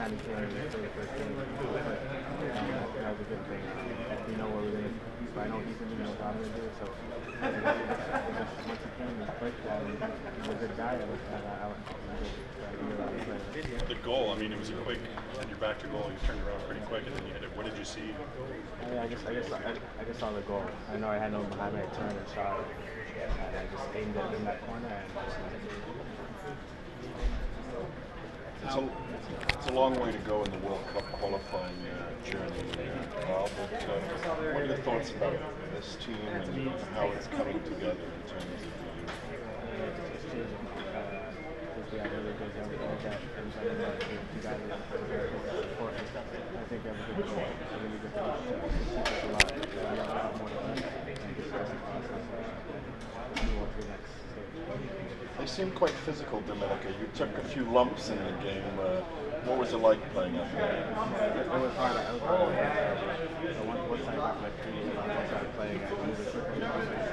finally came in for the first game. That was a good thing. We know what we're going to do. I know he's going to know what I'm going to do. So once he came, he's quick. He's a good guy. I was The goal, I mean, it was a quick, and you're back to goal. You turned around pretty quick, and then you hit it. What did you see? I just saw the goal. I know I had no behind me. I turned and shot. I just aimed it in that corner. It's a long way to go in the World Cup qualifying journey, Kyle, but what are your thoughts about this team and how it's coming together in terms of the youth? I really good young players that you guys are important. I think they have a good coach, a really good coach. Teach us a lot. We have a lot more to learn and discuss the process and move on to the next stage. They seem quite physical, Dominica. You took a few lumps in the game. What was it like playing up there? It was hard. So once I got my feet and I started playing, I moved it quickly.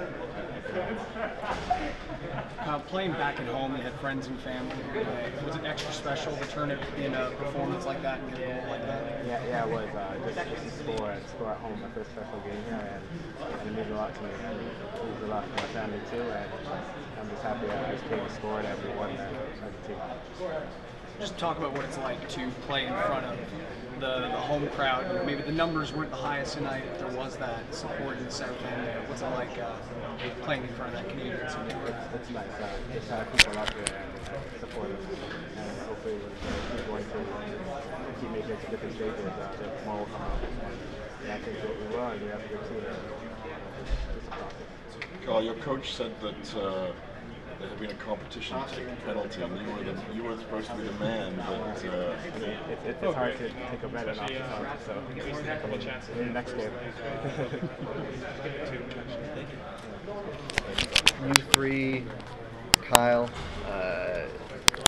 Playing back at home, you had friends and family. Was it extra special to turn it in a performance like that and get a goal like that? Yeah, it was. Just to score at home, my first special game here, and it means a lot to me. And it means a lot to my family too. And I'm just happy I was able to score and we won that as a team. Just talk about what it's like to play in front of the home crowd. Maybe the numbers weren't the highest tonight, but there was that support in the South End. What's it like playing in front of that community? It's nice. Just have people up there and support us, and hopefully we're going to keep making it to different stages. The more will come out, and I think that we will, and we have a good team. It's a process. Carl, your coach said that there had been a competition to take a penalty, and you were supposed to be the man. But it's hard to take a bet off the target, so maybe next game. You three, Kyle.